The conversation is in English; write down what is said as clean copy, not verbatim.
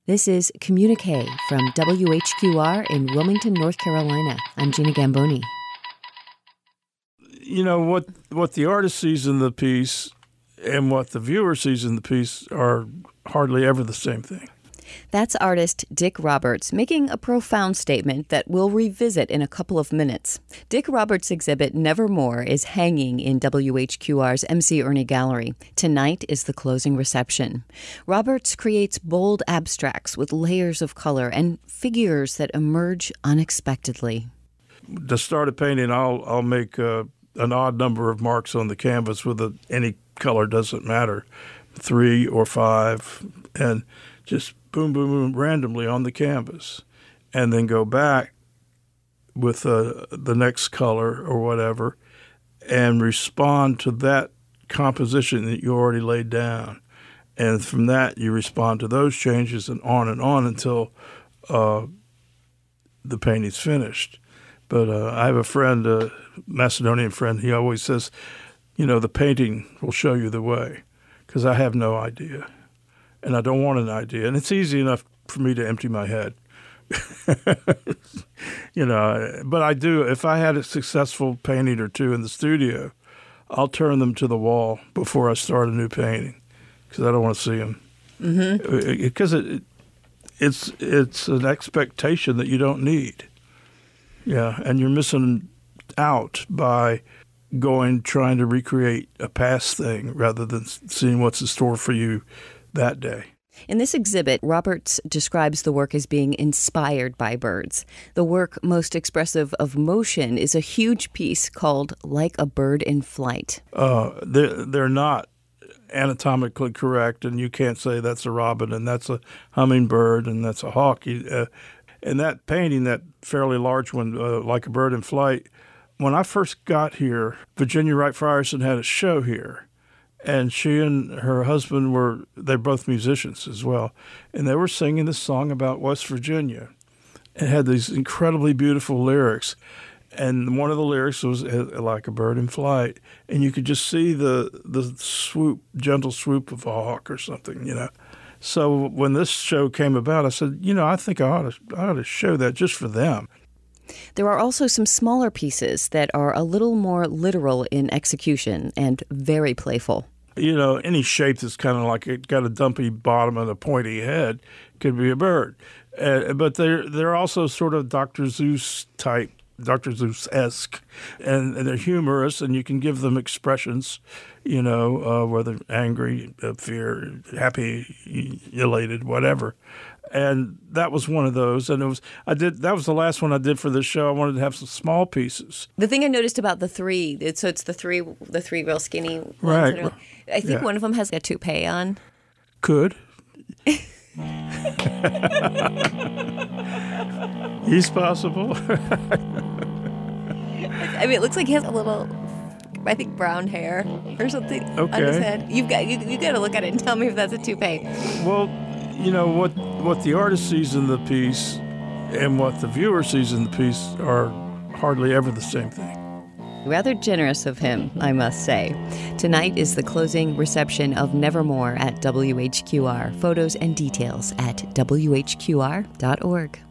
This is Communique from WHQR in Wilmington, North Carolina. I'm Gina Gamboni. You know, what the artist sees in the piece and what the viewer sees in the piece are hardly ever the same thing. That's artist Dick Roberts making a profound statement that we'll revisit in a couple of minutes. Dick Roberts' exhibit Nevermore is hanging in WHQR's MC Ernie Gallery. Tonight is the closing reception. Roberts creates bold abstracts with layers of color and figures that emerge unexpectedly. To start a painting, I'll make an odd number of marks on the canvas with any color, doesn't matter, 3 or 5, and just boom, boom, boom, randomly on the canvas, and then go back with the next color or whatever and respond to that composition that you already laid down. And from that, you respond to those changes and on until the painting's finished. But I have a friend, a Macedonian friend, he always says, you know, the painting will show you the way, because I have no idea. And I don't want an idea. And it's easy enough for me to empty my head. You know, but I do. If I had a successful painting or two in the studio, I'll turn them to the wall before I start a new painting, because I don't want to see them. Because it's an expectation that you don't need. Yeah, and you're missing out by trying to recreate a past thing rather than seeing what's in store for you that day. In this exhibit, Roberts describes the work as being inspired by birds. The work most expressive of motion is a huge piece called Like a Bird in Flight. They're not anatomically correct, and you can't say that's a robin and that's a hummingbird and that's a hawk. And that painting, that fairly large one, Like a Bird in Flight, when I first got here, Virginia Wright Frierson had a show here. And she and her husband they're both musicians as well. And they were singing this song about West Virginia. It had these incredibly beautiful lyrics. And one of the lyrics was like a bird in flight. And you could just see the swoop, gentle swoop of a hawk or something, you know. So when this show came about, I said, you know, I think I ought to show that just for them. There are also some smaller pieces that are a little more literal in execution and very playful. You know, any shape that's kind of like it got a dumpy bottom and a pointy head could be a bird. But they're also sort of Dr. Seuss type, Dr. Seuss-esque, and they're humorous, and you can give them expressions, you know, whether angry, fear, happy, elated, whatever. And that was one of those, and that was the last one I did for this show. I wanted to have some small pieces. The thing I noticed about the 3, it's the three real skinny ones. Right. I think one of them has a toupee on. Could. He's possible. I mean, it looks like he has a little, I think, brown hair or something on his head. You got to look at it and tell me if that's a toupee. Well, you know, what the artist sees in the piece and what the viewer sees in the piece are hardly ever the same thing. Rather generous of him, I must say. Tonight is the closing reception of Nevermore at WHQR. Photos and details at WHQR.org.